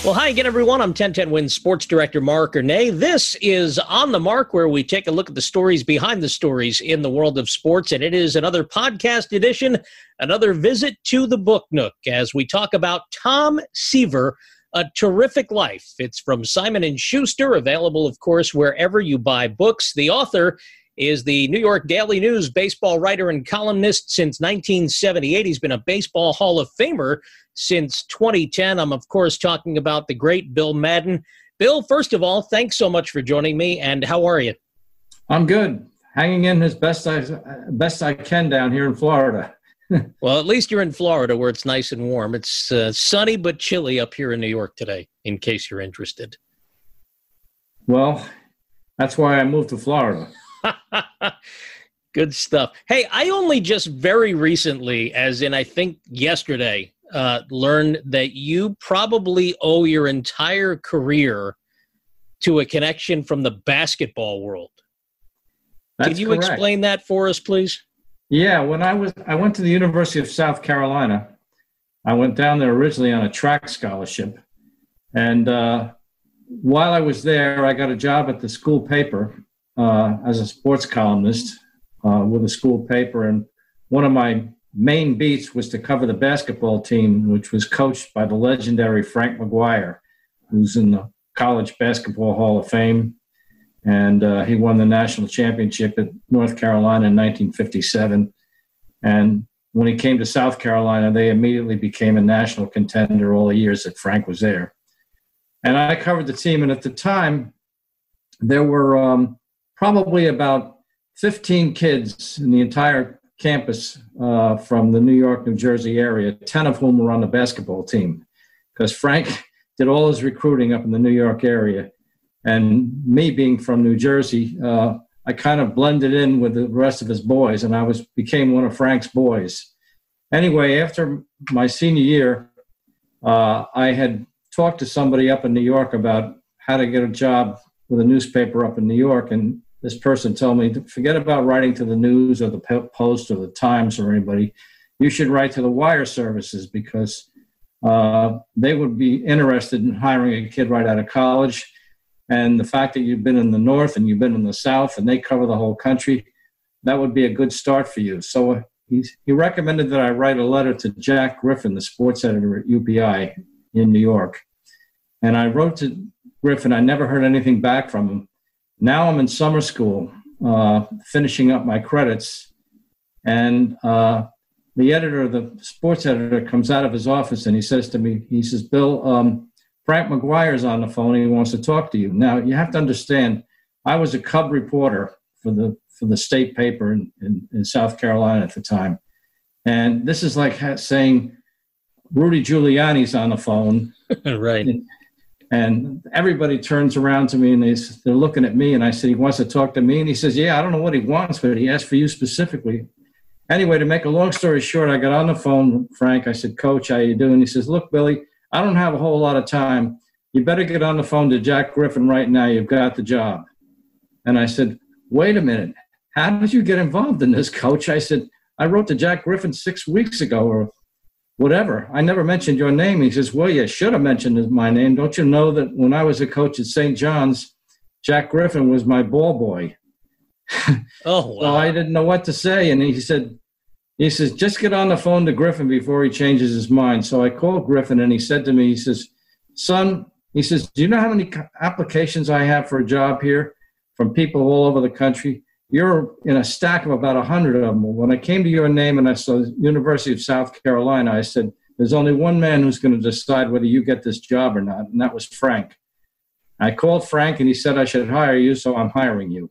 Well, hi again, everyone. I'm 1010 Wins Sports Director Mark Ernay. This is On the Mark, where we take a look at the stories behind the stories in the world of sports, and it is another podcast edition, another visit to the Book Nook, as we talk about Tom Seaver, A Terrific Life. It's from Simon & Schuster, available, of course, wherever you buy books. The author is the New York Daily News baseball writer and columnist since 1978. He's been a Baseball Hall of Famer since 2010. I'm, of course, talking about the great Bill Madden. Bill, first of all, thanks so much for joining me, and how are you? I'm good. Hanging in as best I can down here in Florida. Well, at least you're in Florida where it's nice and warm. It's sunny but chilly up here in New York today, in case you're interested. Well, that's why I moved to Florida. Good stuff. Hey, I only just very recently, as in I think yesterday, learned that you probably owe your entire career to a connection from the basketball world. Can you correct. Explain that for us, please? Yeah, when I went to the University of South Carolina. I went down there originally on a track scholarship. And while I was there, I got a job at the school paper as a sports columnist with a school paper. And one of my main beats was to cover the basketball team, which was coached by the legendary Frank McGuire, who's in the College Basketball Hall of Fame. And he won the national championship at North Carolina in 1957. And when he came to South Carolina, they immediately became a national contender all the years that Frank was there. And I covered the team. And at the time, there were probably about 15 kids in the entire campus from the New York, New Jersey area, 10 of whom were on the basketball team, because Frank did all his recruiting up in the New York area. And me being from New Jersey, I kind of blended in with the rest of his boys, and I became one of Frank's boys. Anyway, after my senior year, I had talked to somebody up in New York about how to get a job with a newspaper up in New York, and this person told me, forget about writing to the News or the Post or the Times or anybody. You should write to the wire services, because they would be interested in hiring a kid right out of college. And the fact that you've been in the North and you've been in the South and they cover the whole country, that would be a good start for you. So he recommended that I write a letter to Jack Griffin, the sports editor at UPI in New York. And I wrote to Griffin. I never heard anything back from him. Now I'm in summer school, finishing up my credits. And the editor, the sports editor, comes out of his office and he says to me, he says, Bill, Frank McGuire's on the phone and he wants to talk to you. Now, you have to understand, I was a Cub reporter for the state paper in South Carolina at the time. And this is like saying Rudy Giuliani's on the phone. Right. And everybody turns around to me and they're looking at me. And I said, he wants to talk to me. And he says, yeah, I don't know what he wants, but he asked for you specifically. Anyway, to make a long story short, I got on the phone with Frank. I said, Coach, how you doing? He says, look, Billy, I don't have a whole lot of time. You better get on the phone to Jack Griffin right now. You've got the job. And I said, wait a minute. How did you get involved in this, Coach? I said, I wrote to Jack Griffin 6 weeks ago or whatever. I never mentioned your name. He says, well, you should have mentioned my name. Don't you know that when I was a coach at St. John's, Jack Griffin was my ball boy? Oh, wow. So I didn't know what to say. And he says, just get on the phone to Griffin before he changes his mind. So I called Griffin and he said to me, he says, son, he says, do you know how many applications I have for a job here from people all over the country? You're in a stack of about 100 of them. When I came to your name and I saw the University of South Carolina, I said, there's only one man who's going to decide whether you get this job or not, and that was Frank. I called Frank and he said I should hire you, so I'm hiring you.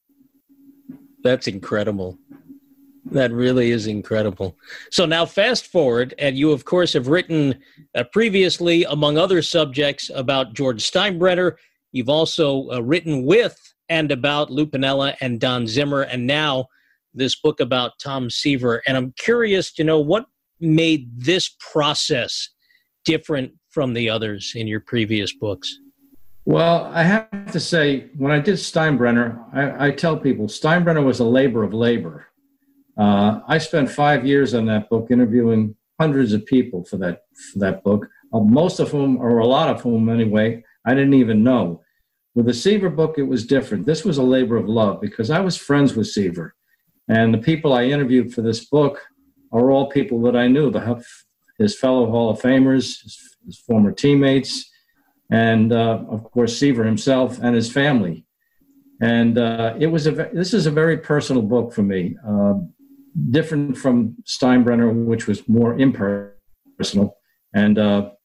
That's incredible. That really is incredible. So now fast forward, and you, of course, have written previously, among other subjects, about George Steinbrenner. You've also written with and about Lou Piniella and Don Zimmer, and now this book about Tom Seaver. And I'm curious to know what made this process different from the others in your previous books. Well, I have to say, when I did Steinbrenner, I tell people Steinbrenner was a labor of labor. I spent 5 years on that book interviewing hundreds of people for that book. most of whom, or a lot of whom anyway, I didn't even know. With the Seaver book, it was different. This was a labor of love because I was friends with Seaver. And the people I interviewed for this book are all people that I knew, his fellow Hall of Famers, his former teammates, and of course, Seaver himself and his family. And this is a very personal book for me, different from Steinbrenner, which was more impersonal. And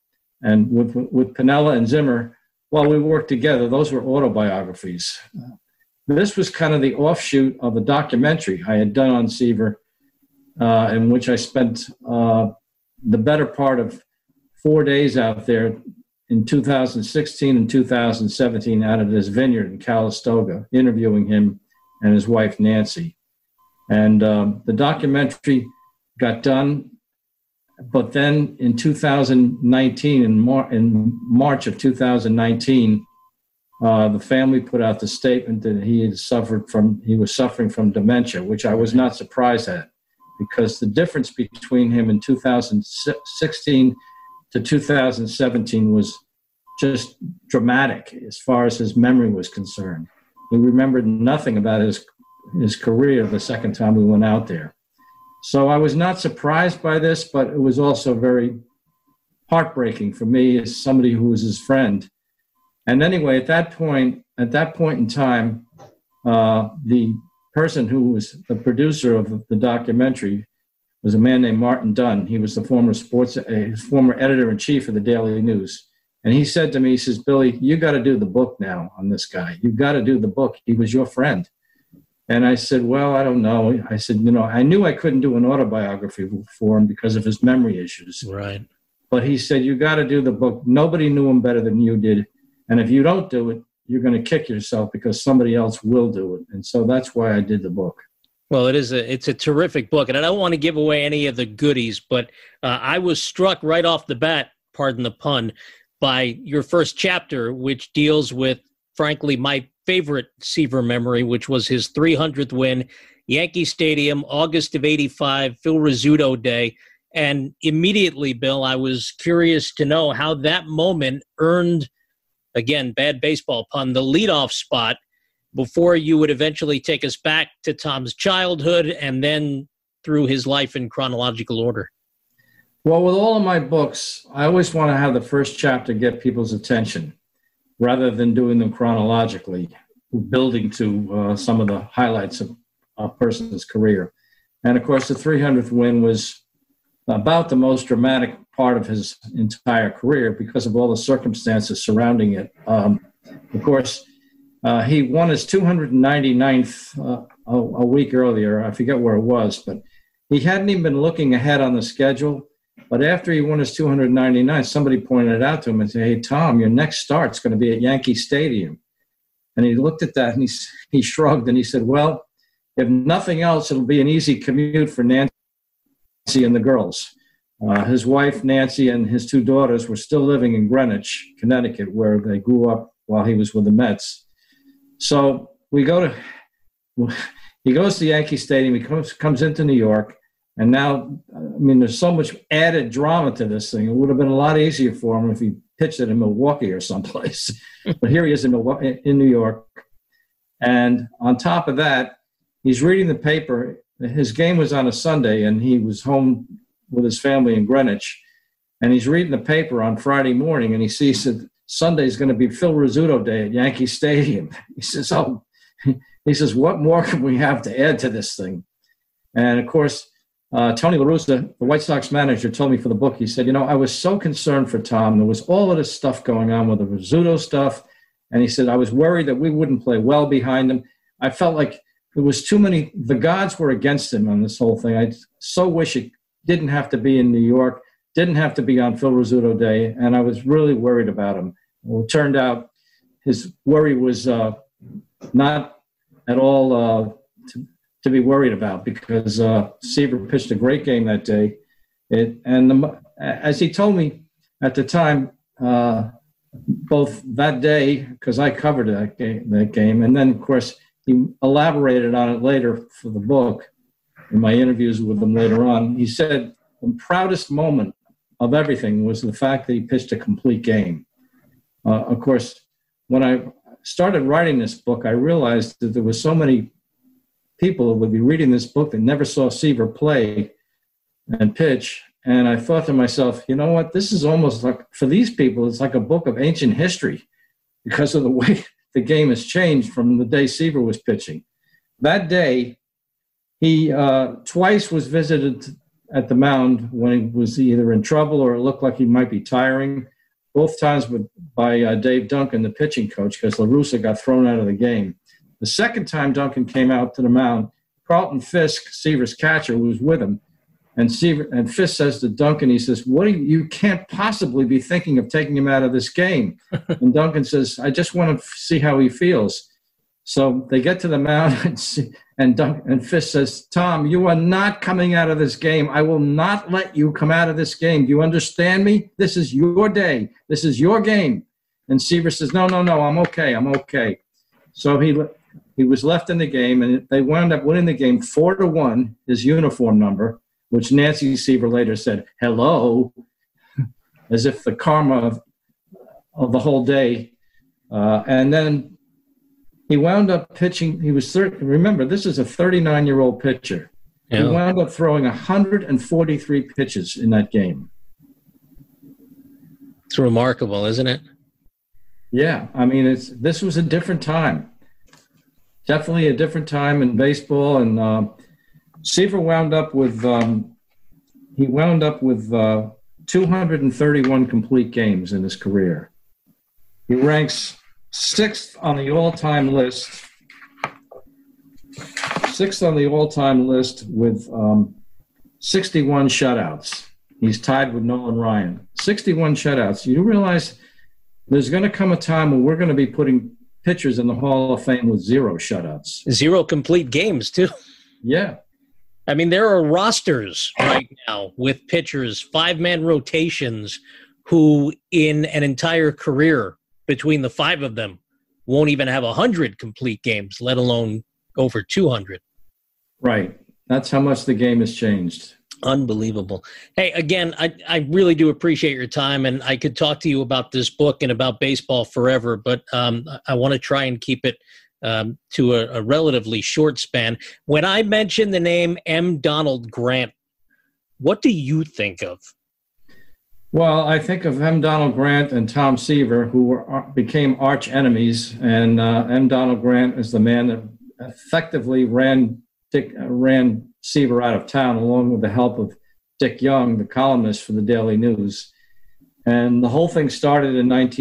with Piniella and Zimmer, while we worked together, those were autobiographies. This was kind of the offshoot of a documentary I had done on Seaver, in which I spent the better part of 4 days out there in 2016 and 2017 out of his vineyard in Calistoga, interviewing him and his wife, Nancy. And the documentary got done, but then in 2019, in March of 2019, the family put out the statement that he was suffering from dementia, which I was not surprised at, because the difference between him in 2016 to 2017 was just dramatic as far as his memory was concerned. He remembered nothing about his career the second time we went out there. So I was not surprised by this, but it was also very heartbreaking for me as somebody who was his friend. And anyway, at that point in time, the person who was the producer of the documentary was a man named Martin Dunn. He was the former editor-in-chief of the Daily News. And he said to me, he says, "Billy, you got to do the book now on this guy. You've got to do the book. He was your friend." And I said, "Well, I don't know." I said, I knew I couldn't do an autobiography for him because of his memory issues. Right. But he said, "You got to do the book. Nobody knew him better than you did. And if you don't do it, you're going to kick yourself because somebody else will do it." And so that's why I did the book. Well, it's a terrific book. And I don't want to give away any of the goodies, but I was struck right off the bat, pardon the pun, by your first chapter, which deals with, frankly, my favorite Seaver memory, which was his 300th win, Yankee Stadium, August of '85, Phil Rizzuto Day. And immediately, Bill, I was curious to know how that moment earned, again, bad baseball pun, the leadoff spot before you would eventually take us back to Tom's childhood and then through his life in chronological order. Well, with all of my books, I always want to have the first chapter get people's attention rather than doing them chronologically, building to some of the highlights of a person's career. And of course, the 300th win was about the most dramatic part of his entire career because of all the circumstances surrounding it. Of course, he won his 299th a week earlier. I forget where it was, but he hadn't even been looking ahead on the schedule. But after he won his 299th, somebody pointed it out to him and said, "Hey, Tom, your next start's going to be at Yankee Stadium." And he looked at that and he shrugged and he said, "Well, if nothing else, it'll be an easy commute for Nancy and the girls." His wife, Nancy, and his two daughters were still living in Greenwich, Connecticut, where they grew up while he was with the Mets. So he goes to Yankee Stadium, he comes into New York, and now, there's so much added drama to this thing. It would have been a lot easier for him if he pitched it in Milwaukee or someplace. But here he is in New York. And on top of that, he's reading the paper. His game was on a Sunday, and he was home with his family in Greenwich. And he's reading the paper on Friday morning, and he sees that Sunday is going to be Phil Rizzuto Day at Yankee Stadium. He says, "What more can we have to add to this thing?" And of course, Tony La Russa, the White Sox manager, told me for the book, he said, "I was so concerned for Tom. There was all of this stuff going on with the Rizzuto stuff. And he said, I was worried that we wouldn't play well behind him. I felt like there was too many, the gods were against him on this whole thing. I so wish it didn't have to be in New York, didn't have to be on Phil Rizzuto Day. And I was really worried about him." Well, it turned out his worry was not at all to be worried about, because Seaver pitched a great game that day. As he told me at the time, both that day, because I covered that game, and then, of course, he elaborated on it later for the book in my interviews with him later on. He said, "The proudest moment of everything was the fact that he pitched a complete game. Of course, when I started writing this book, I realized that there were so many people who would be reading this book that never saw Seaver play and pitch. And I thought to myself, you know what, this is almost like, for these people, it's like a book of ancient history because of the way the game has changed from the day Seaver was pitching. That day, he twice was visited at the mound when he was either in trouble or it looked like he might be tiring. Both times by Dave Duncan, the pitching coach, because La Russa got thrown out of the game. The second time Duncan came out to the mound, Carlton Fisk, Seaver's catcher, was with him. And Fisk says to Duncan, he says, you can't possibly be thinking of taking him out of this game. And Duncan says, I just want to see how he feels. So they get to the mound, and Fisk says, Tom, you are not coming out of this game. I will not let you come out of this game. Do you understand me? This is your day. This is your game. And Seaver says, no, I'm okay. So he was left in the game, and they wound up winning the game 4-1, his uniform number, which Nancy Seaver later said, hello, as if the karma of the whole day. And then he wound up pitching. He was remember, this is a 39-year-old pitcher. Yeah. He wound up throwing 143 pitches in that game. It's remarkable, isn't it? Yeah. I mean, this was a different time. Definitely a different time in baseball. And Seaver wound up with 231 complete games in his career. He ranks sixth on the all-time list with 61 shutouts. He's tied with Nolan Ryan. 61 shutouts. You realize there's going to come a time when we're going to be putting pitchers in the Hall of Fame with 0 shutouts. 0 complete games, too. Yeah. I mean, there are rosters right now with pitchers, 5-man rotations, who in an entire career between the 5 of them won't even have 100 complete games, let alone over 200. Right. That's how much the game has changed. Unbelievable. Hey, again, I really do appreciate your time, and I could talk to you about this book and about baseball forever, but I want to try and keep it to a relatively short span. When I mention the name M. Donald Grant, what do you think of? Well, I think of M. Donald Grant and Tom Seaver, who became arch enemies, and M. Donald Grant is the man that effectively ran Seaver out of town, along with the help of Dick Young, the columnist for the Daily News. And the whole thing started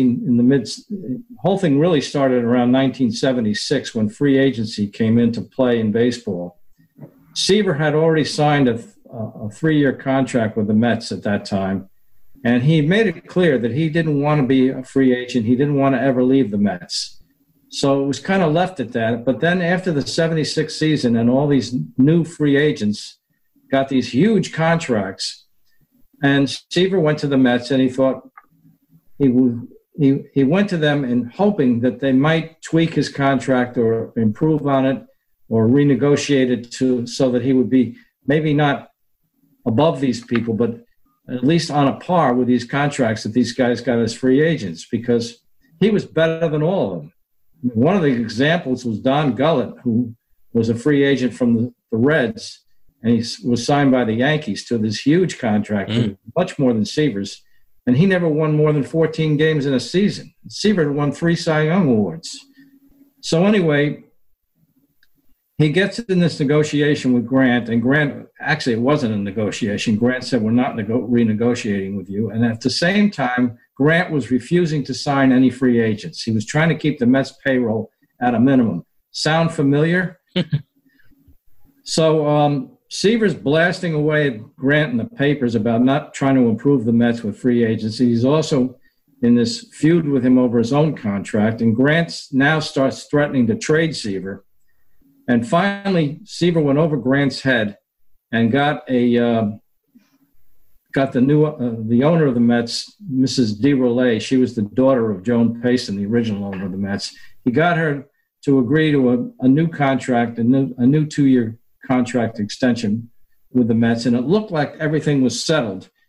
whole thing really started around 1976 when free agency came into play in baseball. Seaver had already signed a 3-year contract with the Mets at that time. And he made it clear that he didn't want to be a free agent. He didn't want to ever leave the Mets. So it was kind of left at that. But then after the 76 season and all these new free agents got these huge contracts, and Seaver went to the Mets, and he thought he went to them in hoping that they might tweak his contract or improve on it or renegotiate it so that he would be maybe not above these people, but at least on a par with these contracts that these guys got as free agents, because he was better than all of them. One of the examples was Don Gullett, who was a free agent from the Reds, and he was signed by the Yankees to this huge contract, much more than Seaver's, and he never won more than 14 games in a season. Seaver won 3 Cy Young Awards. So anyway, he gets in this negotiation with Grant, and Grant, actually it wasn't a negotiation. Grant said, we're not renegotiating with you. And at the same time, Grant was refusing to sign any free agents. He was trying to keep the Mets payroll at a minimum. Sound familiar? So Seaver's blasting away at Grant in the papers about not trying to improve the Mets with free agency. He's also in this feud with him over his own contract, and Grant now starts threatening to trade Seaver. And finally, Seaver went over Grant's head and got the owner of the Mets, Mrs. DeRolay. She was the daughter of Joan Payson, the original owner of the Mets. He got her to agree to a new contract, a new 2-year contract extension with the Mets, and it looked like everything was settled.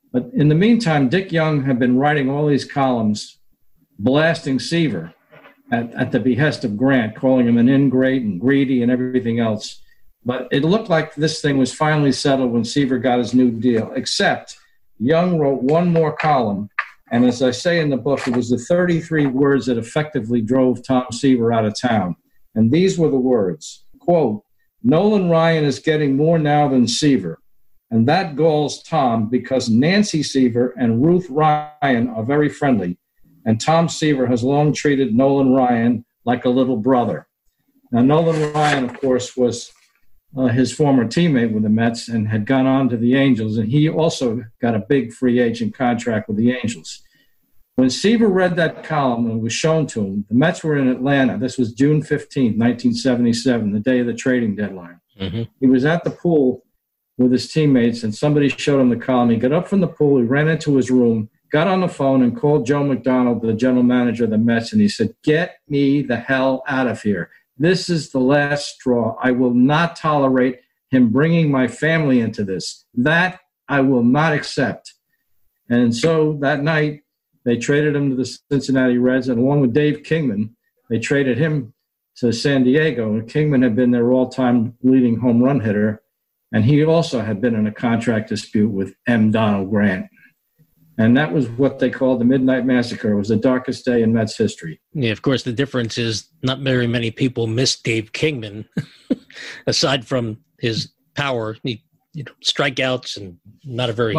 But in the meantime, Dick Young had been writing all these columns, blasting Seaver at the behest of Grant, calling him an ingrate and greedy and everything else. But it looked like this thing was finally settled when Seaver got his new deal, except Young wrote one more column. And as I say in the book, it was the 33 words that effectively drove Tom Seaver out of town. And these were the words, quote, "Nolan Ryan is getting more now than Seaver. And that galls Tom because Nancy Seaver and Ruth Ryan are very friendly. And Tom Seaver has long treated Nolan Ryan like a little brother." Now, Nolan Ryan, of course, was his former teammate with the Mets and had gone on to the Angels, and he also got a big free agent contract with the Angels. When Seaver read that column and it was shown to him, the Mets were in Atlanta. This was June 15th, 1977, the day of the trading deadline. Mm-hmm. He was at the pool with his teammates, and somebody showed him the column. He got up from the pool, he ran into his room, got on the phone and called Joe McDonald, the general manager of the Mets, and he said, "Get me the hell out of here. This is the last straw. I will not tolerate him bringing my family into this. That I will not accept." And so that night, they traded him to the Cincinnati Reds, and along with Dave Kingman, they traded him to San Diego. And Kingman had been their all-time leading home run hitter, and he also had been in a contract dispute with M. Donald Grant. And that was what they called the Midnight Massacre. It was the darkest day in Mets history. Yeah, of course, the difference is not very many people miss Dave Kingman, aside from his power, strikeouts, and not a very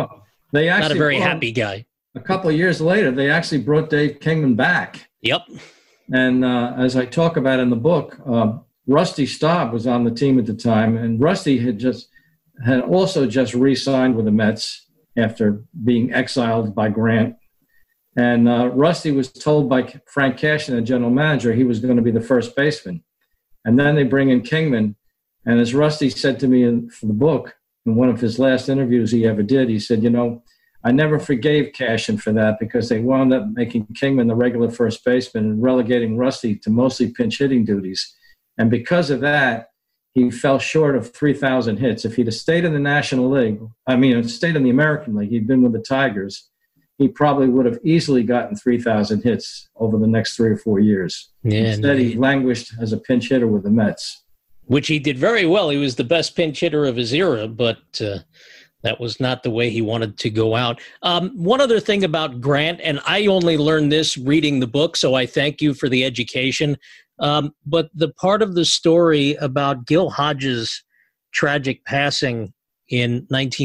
happy guy. A couple of years later, they actually brought Dave Kingman back. Yep. And as I talk about in the book, Rusty Staub was on the team at the time, and Rusty had also just re-signed with the Mets after being exiled by Grant. And Rusty was told by Frank Cashen, the general manager, he was going to be the first baseman. And then they bring in Kingman. And as Rusty said to me for the book, in one of his last interviews he ever did, he said, "I never forgave Cashen for that because they wound up making Kingman the regular first baseman and relegating Rusty to mostly pinch hitting duties. And because of that, he fell short of 3,000 hits. If he'd have stayed in the National League, stayed in the American League, he'd been with the Tigers, he probably would have easily gotten 3,000 hits over the next 3 or 4 years. Yeah, instead, he languished as a pinch hitter with the Mets. Which he did very well. He was the best pinch hitter of his era, but that was not the way he wanted to go out. One other thing about Grant, and I only learned this reading the book, so I thank you for the education. But the part of the story about Gil Hodges' tragic passing in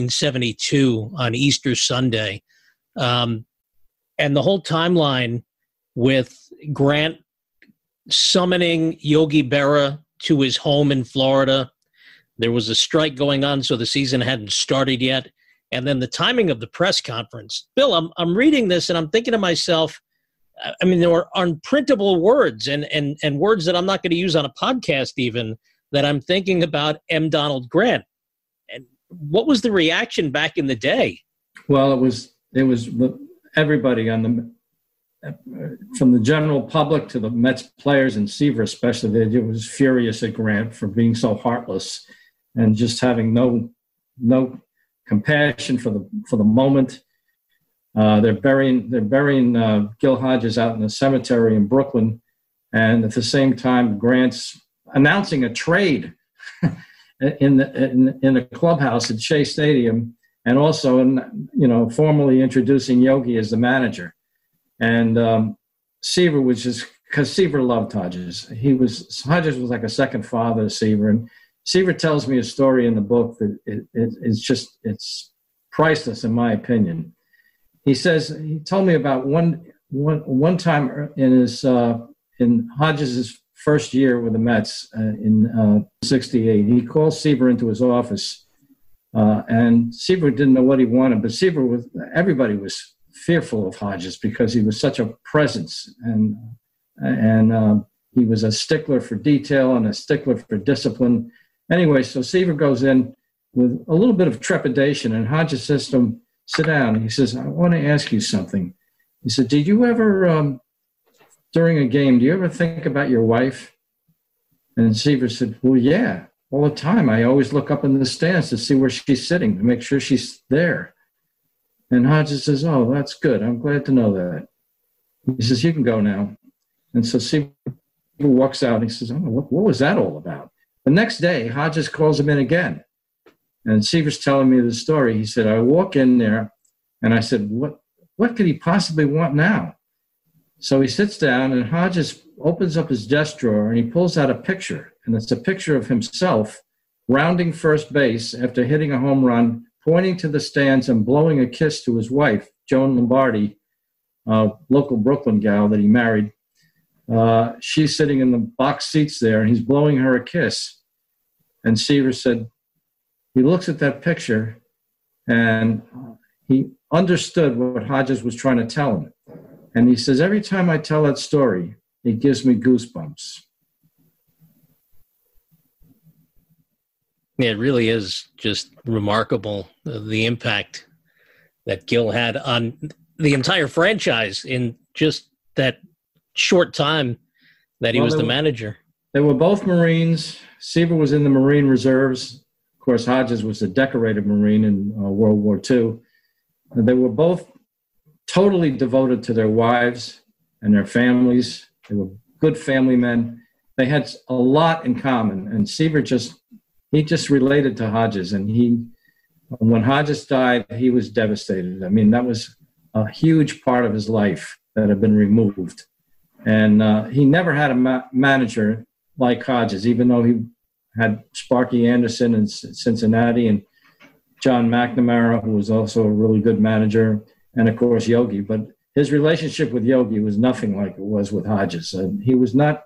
1972 on Easter Sunday, and the whole timeline with Grant summoning Yogi Berra to his home in Florida. There was a strike going on, so the season hadn't started yet. And then the timing of the press conference. Bill, I'm reading this and I'm thinking to myself, there were unprintable words and words that I'm not going to use on a podcast even, that I'm thinking about M. Donald Grant. And what was the reaction back in the day? Well, it was everybody from the general public to the Mets players and Seaver especially. It was furious at Grant for being so heartless and just having no compassion for the moment. They're burying Gil Hodges out in the cemetery in Brooklyn, and at the same time, Grant's announcing a trade in the clubhouse at Shea Stadium, and also formally introducing Yogi as the manager. And Seaver was just, because Seaver loved Hodges. Hodges was like a second father to Seaver, and Seaver tells me a story in the book that it's priceless in my opinion. He told me about one time in Hodges' first year with the Mets in '68. He called Seaver into his office, and Seaver didn't know what he wanted, but everybody was fearful of Hodges because he was such a presence, and he was a stickler for detail and a stickler for discipline. Anyway, so Seaver goes in with a little bit of trepidation, and Hodges says to him, "Sit down." He says, "I want to ask you something." He said, "Did you ever, during a game, do you ever think about your wife?" And Seaver said, "Well, yeah, all the time. I always look up in the stands to see where she's sitting, to make sure she's there." And Hodges says, "Oh, that's good. I'm glad to know that." He says, "You can go now." And so Seaver walks out and he says, "Oh, what was that all about?" The next day, Hodges calls him in again. And Seaver's telling me the story. He said, "I walk in there and I said, what could he possibly want now?" So he sits down and Hodges opens up his desk drawer and he pulls out a picture. And it's a picture of himself rounding first base after hitting a home run, pointing to the stands and blowing a kiss to his wife, Joan Lombardi, a local Brooklyn gal that he married. She's sitting in the box seats there and he's blowing her a kiss. And Seaver said, he looks at that picture and he understood what Hodges was trying to tell him. And he says, every time I tell that story, it gives me goosebumps. Yeah, it really is just remarkable, the impact that Gil had on the entire franchise in just that short time that he was the manager. They were both Marines. Seaver was in the Marine Reserves. Of course, Hodges was a decorated Marine in World War II. And they were both totally devoted to their wives and their families. They were good family men. They had a lot in common. And Seaver just related to Hodges. And when Hodges died, he was devastated. I mean, that was a huge part of his life that had been removed. And he never had a manager like Hodges, even though he had Sparky Anderson in Cincinnati and John McNamara, who was also a really good manager, and of course Yogi. But his relationship with Yogi was nothing like it was with Hodges. He was not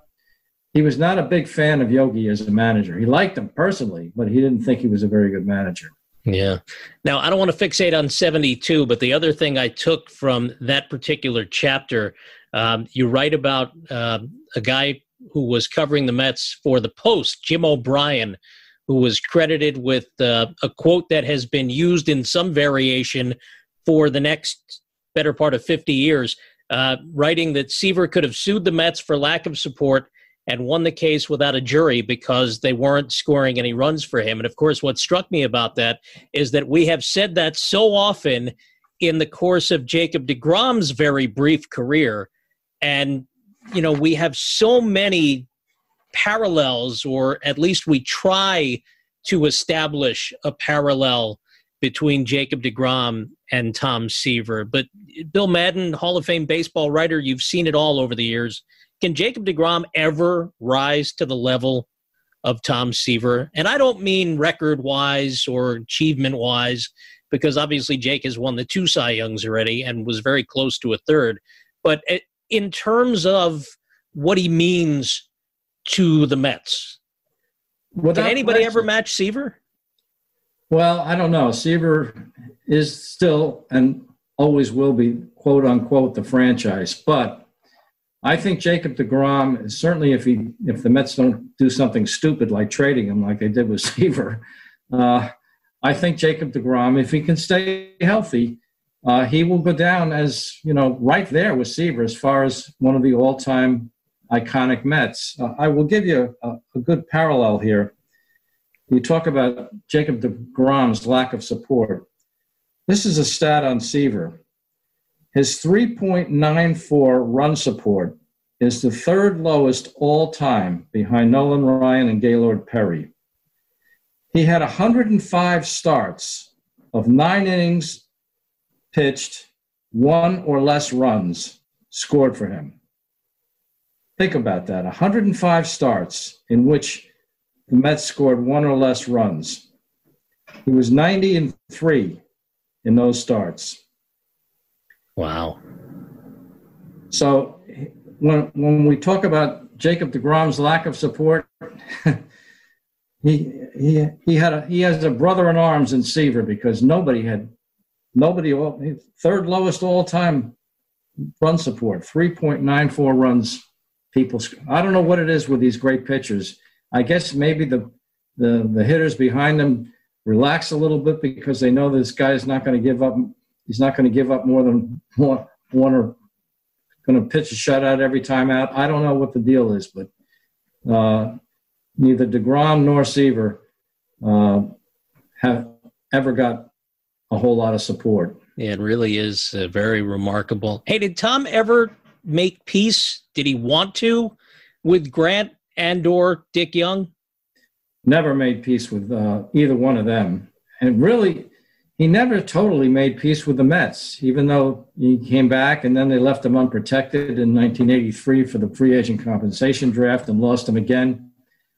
a big fan of Yogi as a manager. He liked him personally, but he didn't think he was a very good manager. Yeah. Now, I don't want to fixate on 72, but the other thing I took from that particular chapter, you write about a guy who was covering the Mets for the Post, Jim O'Brien, who was credited with a quote that has been used in some variation for the next better part of 50 years, writing that Seaver could have sued the Mets for lack of support and won the case without a jury because they weren't scoring any runs for him. And, of course, what struck me about that is that we have said that so often in the course of Jacob deGrom's very brief career. And, you know, we have so many parallels, or at least we try to establish a parallel between Jacob deGrom and Tom Seaver. But Bill Madden, Hall of Fame baseball writer, you've seen it all over the years. Can Jacob deGrom ever rise to the level of Tom Seaver? And I don't mean record-wise or achievement-wise, because obviously Jake has won the 2 Cy Youngs already and was very close to a third. But in terms of what he means to the Mets, can anybody ever match Seaver? Well, I don't know. Seaver is still and always will be, quote unquote, the franchise. But I think Jacob deGrom, certainly if the Mets don't do something stupid like trading him like they did with Seaver, I think Jacob deGrom, if he can stay healthy, he will go down as, you know, right there with Seaver as far as one of the all-time iconic Mets. I will give you a good parallel here. You talk about Jacob deGrom's lack of support. This is a stat on Seaver. His 3.94 run support is the third lowest all time behind Nolan Ryan and Gaylord Perry. He had 105 starts of 9 innings pitched, 1 or less runs scored for him. Think about that, 105 starts in which the Mets scored 1 or less runs. He was 90-3 in those starts. Wow. So when we talk about Jacob deGrom's lack of support, he has a brother in arms in Seaver, because nobody, third lowest all time run support, 3.94 runs people. I don't know what it is with these great pitchers. I guess maybe the hitters behind them relax a little bit because they know this guy is not going to give up. He's not going to give up more than one, or going to pitch a shutout every time out. I don't know what the deal is, but neither deGrom nor Seaver have ever got a whole lot of support. It really is very remarkable. Hey, did Tom ever make peace? Did he want to with Grant and or Dick Young? Never made peace with either one of them. And really, he never totally made peace with the Mets, even though he came back and then they left him unprotected in 1983 for the free agent compensation draft and lost him again.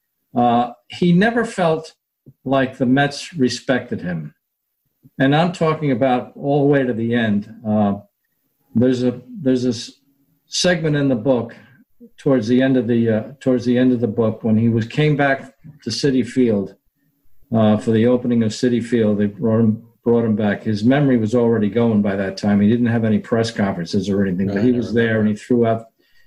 He never felt like the Mets respected him. And I'm talking about all the way to the end. There's a segment in the book towards the end of the book when he came back to Citi Field for the opening of Citi Field. They brought him back. His memory was already going by that time. He didn't have any press conferences or anything, but he was there and he threw out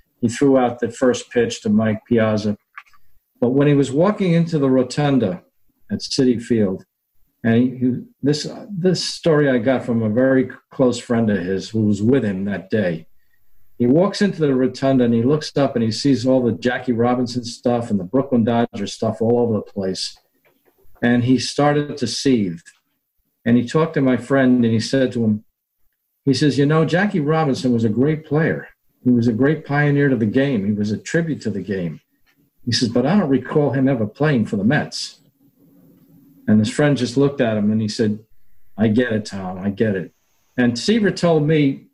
the first pitch to Mike Piazza. But when he was walking into the rotunda at Citi Field, and this story I got from a very close friend of his who was with him that day. He walks into the rotunda and he looks up and he sees all the Jackie Robinson stuff and the Brooklyn Dodgers stuff all over the place. And he started to seethe. And he talked to my friend and he said to him, he says, Jackie Robinson was a great player. He was a great pioneer to the game. He was a tribute to the game. He says, but I don't recall him ever playing for the Mets. And his friend just looked at him and he said, I get it, Tom, I get it. And Seaver told me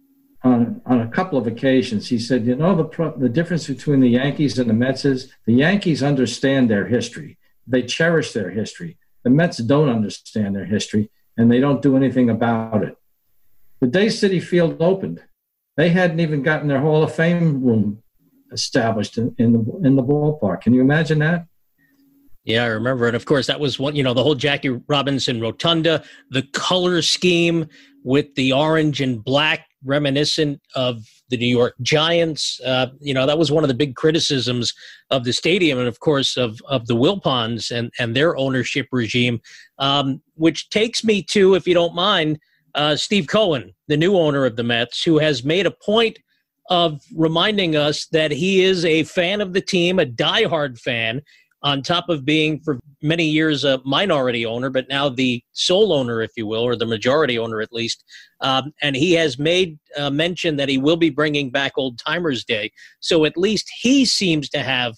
on a couple of occasions, he said, the difference between the Yankees and the Mets is the Yankees understand their history. They cherish their history. The Mets don't understand their history, and they don't do anything about it. The day Citi Field opened, they hadn't even gotten their Hall of Fame room established in the ballpark. Can you imagine that? Yeah, I remember it. Of course, that was one, the whole Jackie Robinson rotunda, the color scheme with the orange and black reminiscent of the New York Giants. That was one of the big criticisms of the stadium and, of course, of the Wilpons and their ownership regime, which takes me to, if you don't mind, Steve Cohen, the new owner of the Mets, who has made a point of reminding us that he is a fan of the team, a diehard fan, on top of being for many years a minority owner, but now the sole owner, if you will, or the majority owner at least. And he has made mention that he will be bringing back Old Timers Day. So at least he seems to have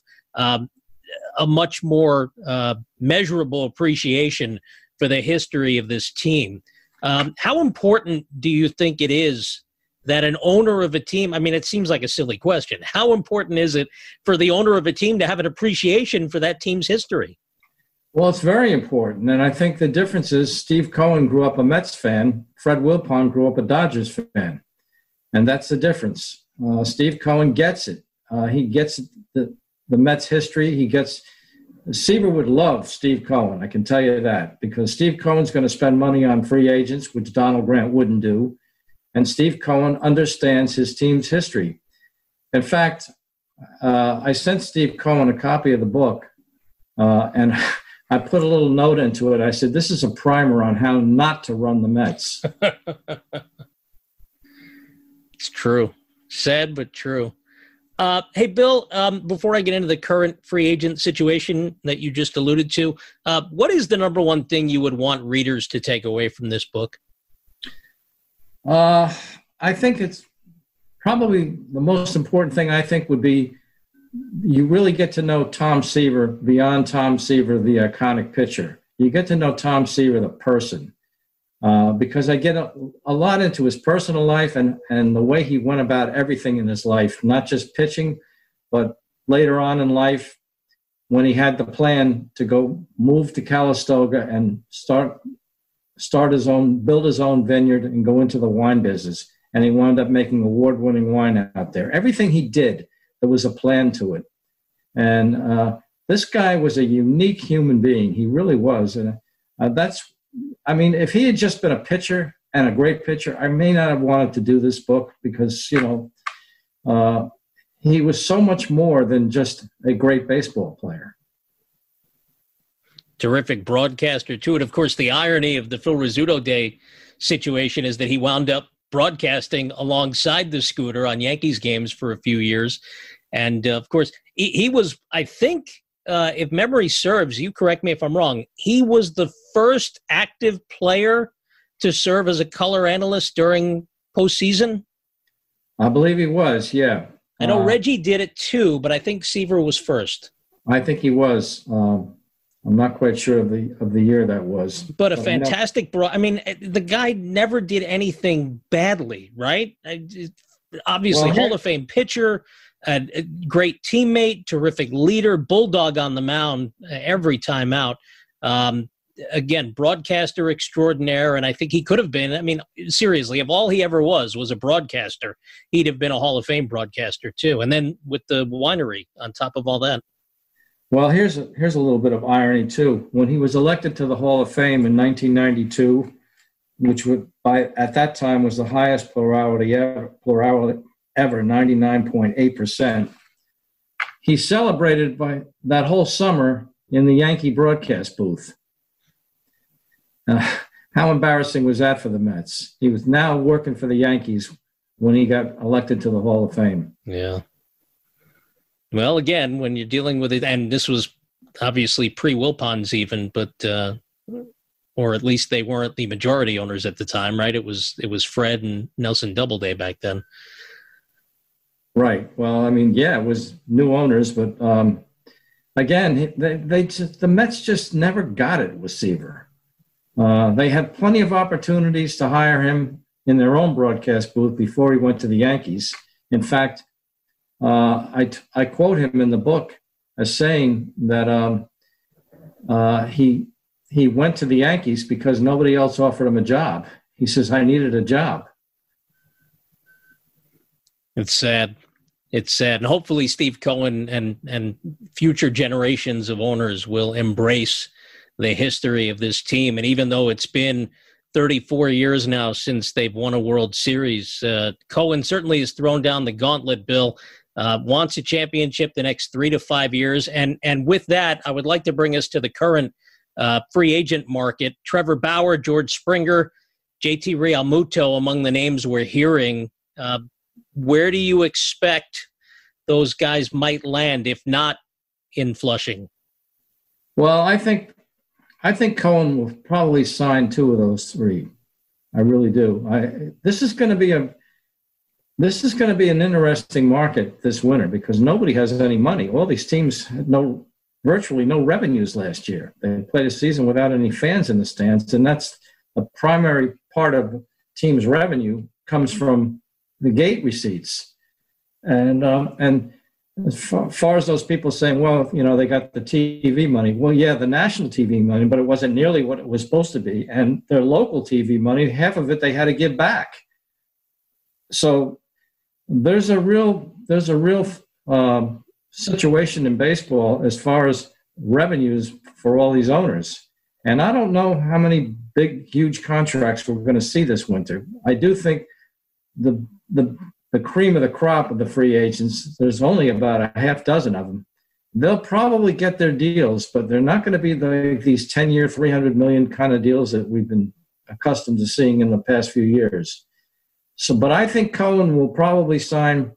a much more measurable appreciation for the history of this team. How important do you think it is that an owner of a team, it seems like a silly question. How important is it for the owner of a team to have an appreciation for that team's history? Well, it's very important. And I think the difference is Steve Cohen grew up a Mets fan. Fred Wilpon grew up a Dodgers fan. And that's the difference. Steve Cohen gets it. He gets the Mets history. Seaver would love Steve Cohen, I can tell you that, because Steve Cohen's going to spend money on free agents, which Donald Grant wouldn't do. And Steve Cohen understands his team's history. In fact, I sent Steve Cohen a copy of the book, and I put a little note into it. I said, this is a primer on how not to run the Mets. It's true. Sad, but true. Hey, Bill, before I get into the current free agent situation that you just alluded to, what is the number one thing you would want readers to take away from this book? I think it's probably the most important thing I think would be you really get to know Tom Seaver beyond Tom Seaver, the iconic pitcher. You get to know Tom Seaver, the person, because I get a lot into his personal life and the way he went about everything in his life, not just pitching, but later on in life when he had the plan to move to Calistoga and build his own vineyard and go into the wine business. And he wound up making award-winning wine out there. Everything he did, there was a plan to it. And this guy was a unique human being. He really was. And if he had just been a pitcher and a great pitcher, I may not have wanted to do this book because, he was so much more than just a great baseball player. Terrific broadcaster, too. And, of course, the irony of the Phil Rizzuto Day situation is that he wound up broadcasting alongside the Scooter on Yankees games for a few years. And, of course, he was, I think, if memory serves, you correct me if I'm wrong, he was the first active player to serve as a color analyst during postseason? I believe he was, yeah. I know Reggie did it too, but I think Seaver was first. I think he was. I'm not quite sure of the year that was. But a fantastic I mean, the guy never did anything badly, right? Obviously, Hall of Fame pitcher, a great teammate, terrific leader, bulldog on the mound every time out. Again, broadcaster extraordinaire, and I think he could have been, I mean, seriously, if all he ever was a broadcaster, he'd have been a Hall of Fame broadcaster too. And then with the winery on top of all that. Well, here's a little bit of irony too. When he was elected to the Hall of Fame in 1992, which at that time was the highest plurality ever, 99.8%, he celebrated by that whole summer in the Yankee broadcast booth. How embarrassing was that for the Mets? He was now working for the Yankees when he got elected to the Hall of Fame. Yeah. Well, again, when you're dealing with it, and this was obviously pre-Wilpons even, but or at least they weren't the majority owners at the time, right? It was Fred and Nelson Doubleday back then. Right. Well, I mean, yeah, it was new owners, but again, the Mets just never got it with Seaver. They had plenty of opportunities to hire him in their own broadcast booth before he went to the Yankees. In fact, I quote him in the book as saying that he went to the Yankees because nobody else offered him a job. He says, I needed a job. It's sad. It's sad. And hopefully Steve Cohen and future generations of owners will embrace the history of this team. And even though it's been 34 years now since they've won a World Series, Cohen certainly has thrown down the gauntlet, Bill. Wants a championship the next 3 to 5 years. And with that, I would like to bring us to the current free agent market. Trevor Bauer, George Springer, JT Realmuto among the names we're hearing. Where do you expect those guys might land, if not in Flushing? Well, I think Cohen will probably sign 2 of those 3. I really do. This is going to be an interesting market this winter because nobody has any money. All these teams had virtually no revenues last year. They played a season without any fans in the stands, and that's the primary part of the team's revenue comes from the gate receipts. And as far as those people saying, well, they got the TV money. Well, yeah, the national TV money, but it wasn't nearly what it was supposed to be. And their local TV money, half of it they had to give back. So there's a real situation in baseball as far as revenues for all these owners. And I don't know how many big, huge contracts we're going to see this winter. I do think the cream of the crop of the free agents, there's only about a half dozen of them. They'll probably get their deals, but they're not going to be these 10-year, $300 million kind of deals that we've been accustomed to seeing in the past few years. But I think Cohen will probably sign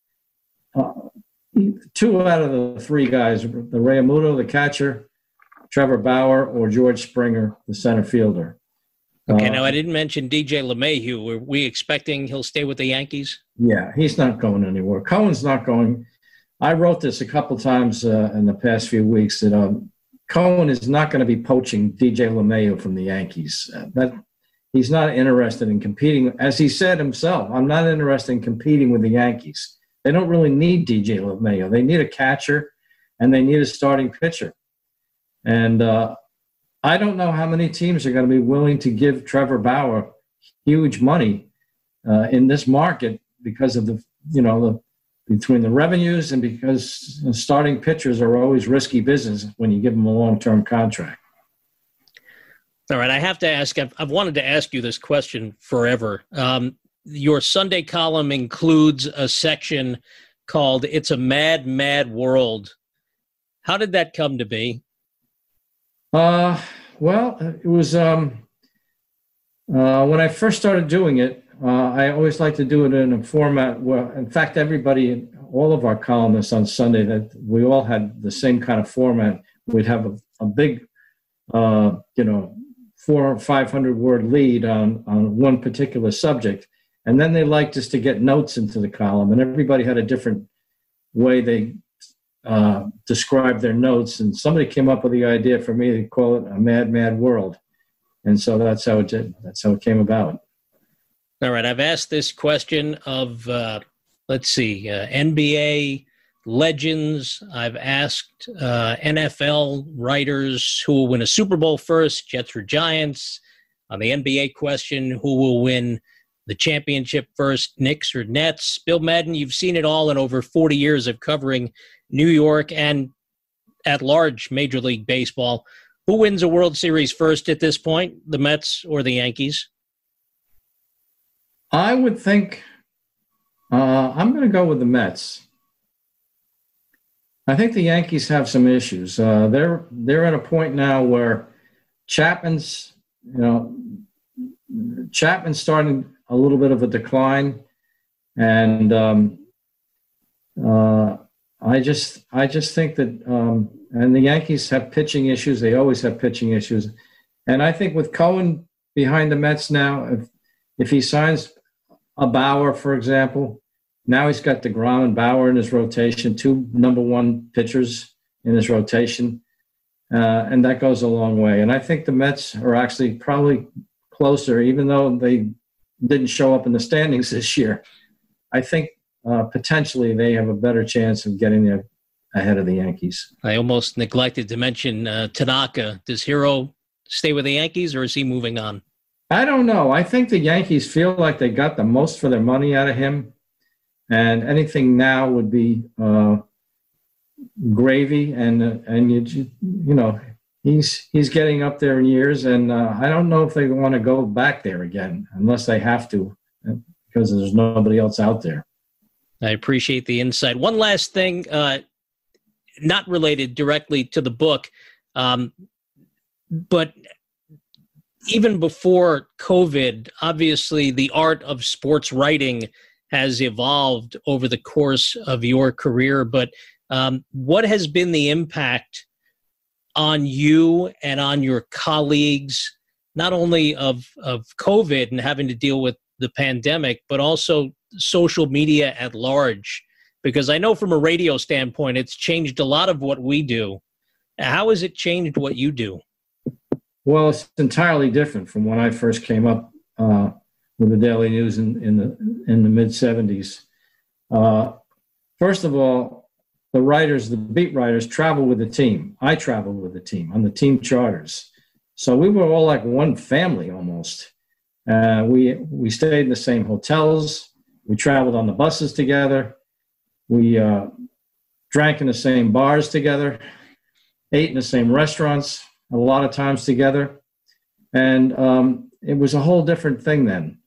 2 out of the 3 guys, the Realmuto, the catcher, Trevor Bauer, or George Springer, the center fielder. Okay, now I didn't mention DJ LeMahieu. Were we expecting he'll stay with the Yankees? Yeah, he's not going anywhere. Cohen's not going. I wrote this a couple times in the past few weeks that Cohen is not going to be poaching DJ LeMahieu from the Yankees. He's not interested in competing. As he said himself, I'm not interested in competing with the Yankees. They don't really need DJ LeMahieu. They need a catcher, and they need a starting pitcher. And I don't know how many teams are going to be willing to give Trevor Bauer huge money in this market because of between the revenues and because starting pitchers are always risky business when you give them a long-term contract. All right, I have to ask, I've wanted to ask you this question forever. Your Sunday column includes a section called It's a Mad, Mad World. How did that come to be? Well, it was when I first started doing it, I always like to do it in a format where, in fact, all of our columnists on Sunday, that we all had the same kind of format. We'd have a big, 400 or 500 word lead on one particular subject. And then they liked us to get notes into the column, and everybody had a different way they described their notes. And somebody came up with the idea for me to call it a mad, mad world. And so that's how it did. That's how it came about. All right. I've asked this question of, NBA legends. I've asked NFL writers who will win a Super Bowl first, Jets or Giants. On the NBA question, who will win the championship first, Knicks or Nets? Bill Madden, you've seen it all in over 40 years of covering New York and at large Major League Baseball. Who wins a World Series first at this point, the Mets or the Yankees? I would think I'm going to go with the Mets. I think the Yankees have some issues. They're at a point now where Chapman's starting a little bit of a decline, and I just think that and the Yankees have pitching issues. They always have pitching issues, and I think with Cohen behind the Mets now, if he signs a Bauer, for example, now he's got DeGrom and Bauer in his rotation, 2 number 1 pitchers in his rotation, and that goes a long way. And I think the Mets are actually probably closer, even though they didn't show up in the standings this year. I think potentially they have a better chance of getting there ahead of the Yankees. I almost neglected to mention Tanaka. Does Hiro stay with the Yankees, or is he moving on? I don't know. I think the Yankees feel like they got the most for their money out of him, and anything now would be gravy. And you know, he's getting up there in years, and I don't know if they want to go back there again unless they have to, because there's nobody else out there. I appreciate the insight. One last thing, not related directly to the book, but even before COVID, obviously the art of sports writing has evolved over the course of your career. But what has been the impact on you and on your colleagues, not only of COVID and having to deal with the pandemic, but also social media at large? Because I know from a radio standpoint, it's changed a lot of what we do. How has it changed what you do? Well, it's entirely different from when I first came up with the Daily News in the mid-'70s. First of all, the writers, the beat writers, travel with the team. I traveled with the team on the team charters. So we were all like one family almost. We stayed in the same hotels. We traveled on the buses together. We drank in the same bars together, ate in the same restaurants a lot of times together. And it was a whole different thing then.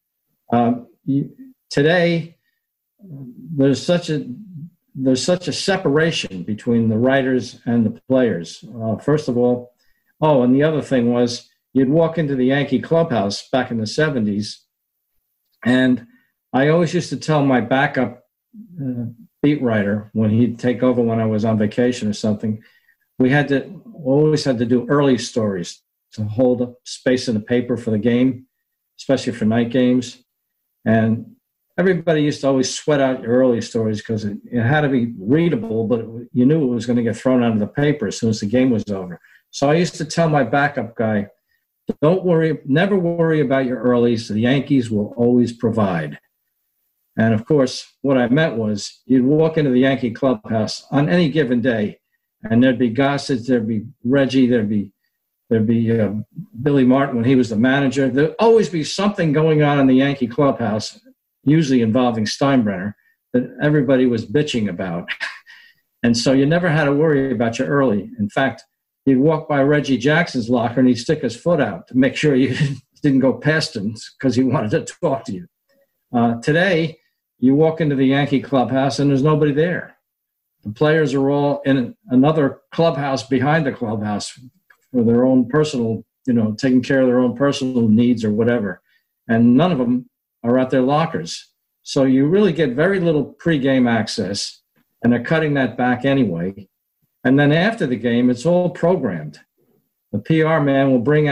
Today, there's such a separation between the writers and the players. First of all, and the other thing was, you'd walk into the Yankee clubhouse back in the 70s, and I always used to tell my backup beat writer when he'd take over when I was on vacation or something, we always had to do early stories to hold up space in the paper for the game, especially for night games. And everybody used to always sweat out your early stories because it had to be readable, but you knew it was going to get thrown out of the paper as soon as the game was over. So I used to tell my backup guy, don't worry, never worry about your earlies. The Yankees will always provide. And of course, what I meant was you'd walk into the Yankee clubhouse on any given day, and there'd be Gossett, there'd be Reggie, there'd be Billy Martin when he was the manager. There'd always be something going on in the Yankee clubhouse, usually involving Steinbrenner, that everybody was bitching about. And so you never had to worry about your early. In fact, you'd walk by Reggie Jackson's locker and he'd stick his foot out to make sure you didn't go past him because he wanted to talk to you. Today, you walk into the Yankee clubhouse and there's nobody there. The players are all in another clubhouse behind the clubhouse for their own personal, taking care of their own personal needs or whatever. And none of them are at their lockers. So you really get very little pregame access, and they're cutting that back anyway. And then after the game, it's all programmed. The PR man will bring out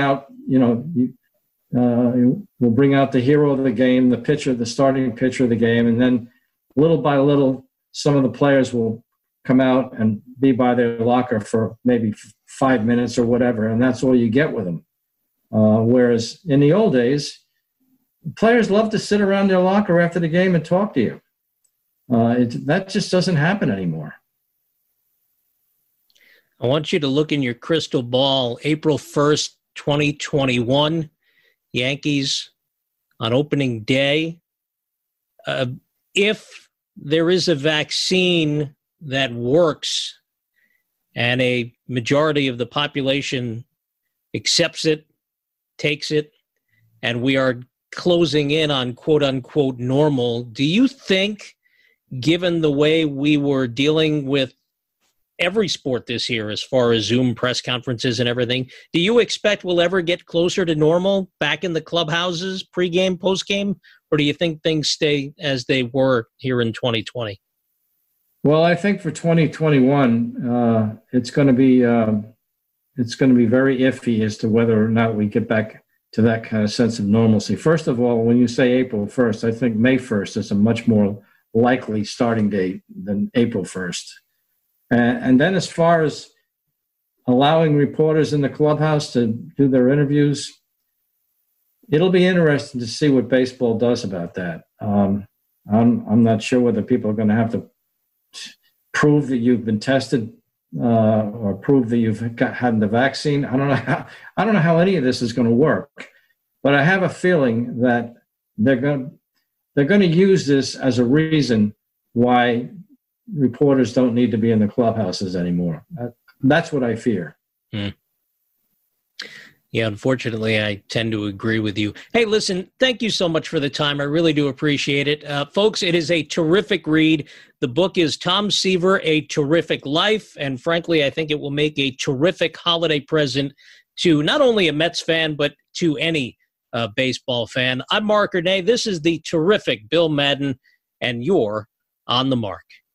we'll bring out the hero of the game, the pitcher, the starting pitcher of the game, and then little by little, some of the players will come out and be by their locker for maybe 5 minutes or whatever, and that's all you get with them. Whereas in the old days, players love to sit around their locker after the game and talk to you. That just doesn't happen anymore. I want you to look in your crystal ball. April 1st, 2021, Yankees on opening day. If there is a vaccine that works and a majority of the population accepts it, takes it, and we are closing in on quote-unquote normal, do you think, given the way we were dealing with every sport this year as far as Zoom press conferences and everything, do you expect we'll ever get closer to normal back in the clubhouses, pregame, postgame, or do you think things stay as they were here in 2020? Well, I think for 2021, it's going to be very iffy as to whether or not we get back to that kind of sense of normalcy. First of all, when you say April 1st, I think May 1st is a much more likely starting date than April 1st. And then as far as allowing reporters in the clubhouse to do their interviews, it'll be interesting to see what baseball does about that. I'm not sure whether people are going to have to prove that you've been tested or prove that you've had the vaccine. I don't know how any of this is going to work, but I have a feeling that they're going to use this as a reason why reporters don't need to be in the clubhouses anymore. That's what I fear. Yeah, unfortunately, I tend to agree with you. Hey, listen, thank you so much for the time. I really do appreciate it. Folks, it is a terrific read. The book is Tom Seaver, A Terrific Life. And frankly, I think it will make a terrific holiday present to not only a Mets fan, but to any baseball fan. I'm Mark Ernay. This is the terrific Bill Madden, and you're on the mark.